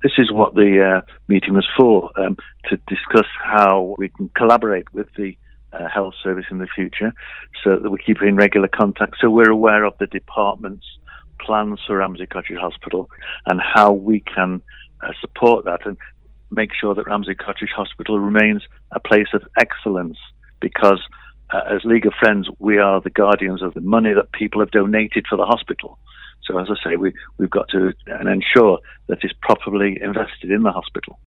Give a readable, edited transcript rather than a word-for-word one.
this is what the meeting was for, to discuss how we can collaborate with the health service in the future so that we keep in regular contact, so we're aware of the department's plans for Ramsey Cottage Hospital and how we can support that and make sure that Ramsey Cottage Hospital remains a place of excellence, because as League of Friends, we are the guardians of the money that people have donated for the hospital. So as I say, we've got to ensure that it's properly invested in the hospital.